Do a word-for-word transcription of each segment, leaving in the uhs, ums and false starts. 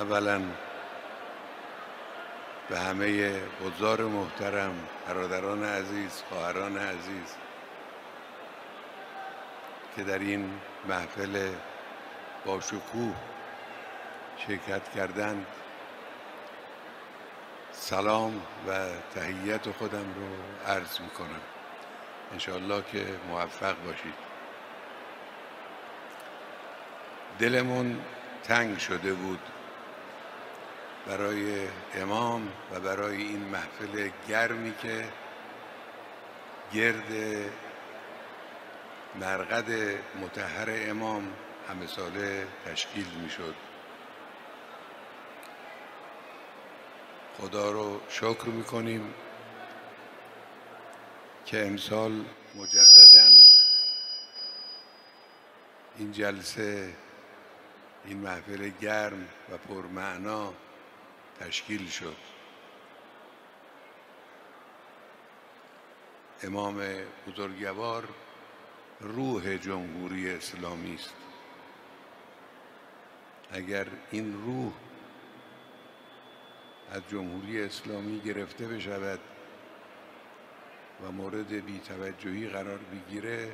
اولا به همه حضار محترم، برادران عزیز، خواهران عزیز که در این محفل با شکوه شرکت کردند سلام و تحیت خودم رو عرض می کنم. انشاءالله که موفق باشید. دلمون تنگ شده بود برای امام و برای این محفل گرمی که گرد مرقد مطهر امام همه ساله تشکیل می شد. خدا رو شکر می کنیم که امسال مجدداً این جلسه، این محفل گرم و پرمعنا تشکیل شد. امام بزرگوار روح جمهوری اسلامی است. اگر این روح از جمهوری اسلامی گرفته بشود و مورد بی‌توجهی قرار بگیره،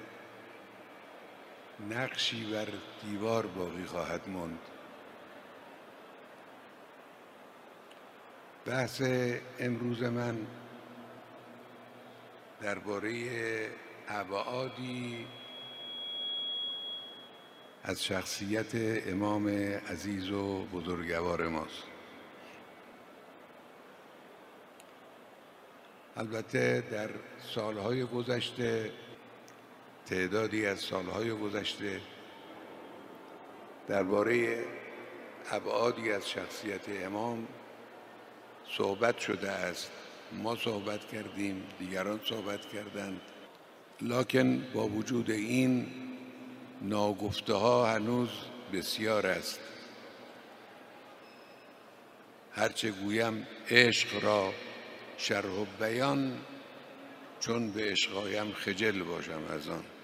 نقشی بر دیوار باقی خواهد ماند. بحث امروز من درباره ابعادی از شخصیت امام عزیز و بزرگوار ماست. البته در سالهای گذشته، تعدادی از سالهای گذشته درباره ابعادی از شخصیت امام صحبت شده است. ما صحبت کردیم، دیگران صحبت کردند، لکن با وجود این ناگفته ها هنوز بسیار است. هرچه گویم عشق را شرح و بیان، چون به عشق آیم خجل باشم از آن.